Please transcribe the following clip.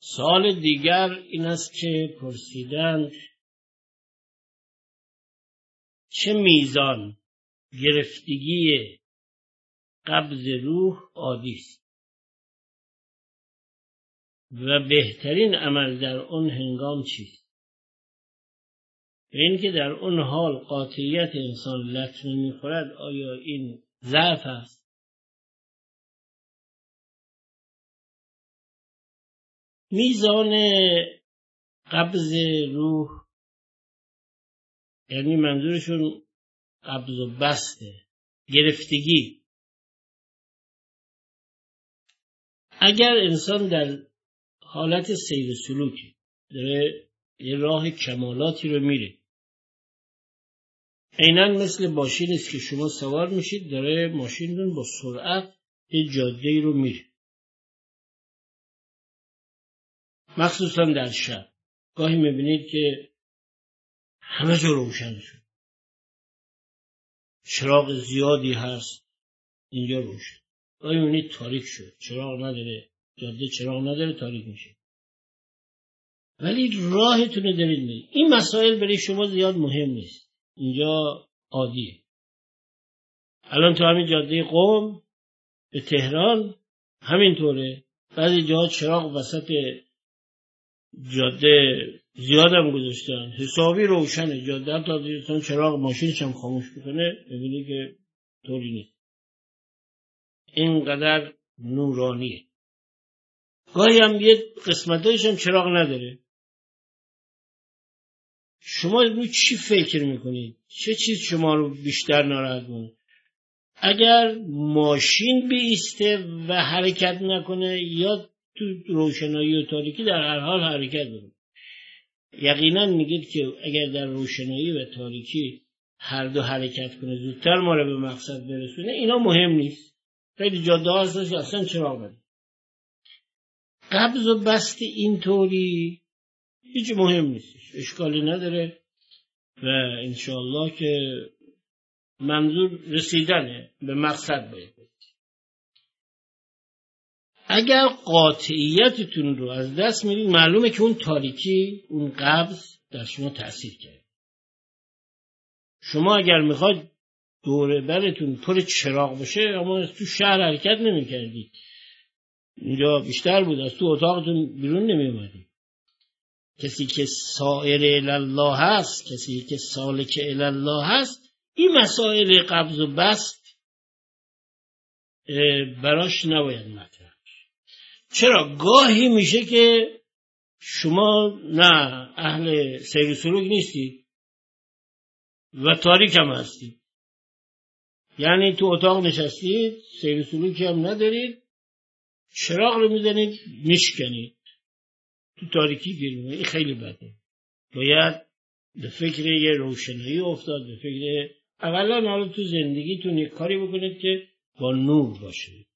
سوال دیگر این است که پرسیدند چه میزان گرفتگی قبض روح عادی است و بهترین عمل در اون هنگام چیست؟ این که در اون حال قاطعیت انسان لطمه میخورد آیا این ضعف است؟ میزان قبض روح یعنی منظورشون قبض و بسته، گرفتگی. اگر انسان در حالت سیر سلوکی داره یه راه کمالاتی رو میره، عیناً مثل ماشینی است که شما سوار میشید داره ماشینتون با سرعت یه جاده‌ای رو میره، مخصوصا در شب گاهی میبینید که همه جا روشن شد، چراغ زیادی هست اینجا روشن، گاهی میبینید تاریک شد، چراغ نداره، جاده چراغ نداره، تاریک میشه، ولی راهتون رو دارید میرید. این مسائل برای شما زیاد مهم نیست، اینجا عادیه. الان تو همین جاده قم به تهران همینطوره، بعضی جاها چراغ وسط جاده زیادم گذاشتن، حسابی روشنه جاده، تا دیگه چراغ ماشینش هم خاموش میکنه، ببینی که طوری نیست، اینقدر نورانیه. گاهی هم یه قسمتایش هم چراغ نداره. شما رو چی فکر میکنید؟ چه چیز شما رو بیشتر ناراحت کنه؟ اگر ماشین بیسته و حرکت نکنه یا تو روشنایی و تاریکی در هر حال حرکت کنه، یقینا میگید که اگر در روشنایی و تاریکی هر دو حرکت کنه زودتر ما رو به مقصد برسونه. اینا مهم نیست. خیلی جاده ها هستن که اصلا چراغ نداره. قبض و بست اینطوری هیچ مهم نیستش، اشکالی نداره و انشاءالله که منظور رسیدنه به مقصد باید. اگر قاطعیتتون رو از دست میدید معلومه که اون تاریکی، اون قبض در شما تأثیر کرد. شما اگر میخواید دوره برتون پر چراغ بشه اما تو شهر حرکت نمیکردید، اینجا بیشتر بود، از تو اتاقتون بیرون نمیومدید. کسی که سائر الله هست، کسی که سالک الله هست، این مسائل قبض و بست براش نباید مطرح. چرا؟ گاهی میشه که شما نه اهل سیر و سلوک نیستید و تاریک هم هستید، یعنی تو اتاق نشستید سیر و سلوکی هم ندارید، چراغ رو میزنید میشکنید، تو تاریکی گیر میکنید. این خیلی بده. باید به فکر یه روشنایی افتاد، به فکر اولا حالا تو زندگیتون یک کاری بکنید که با نور باشه.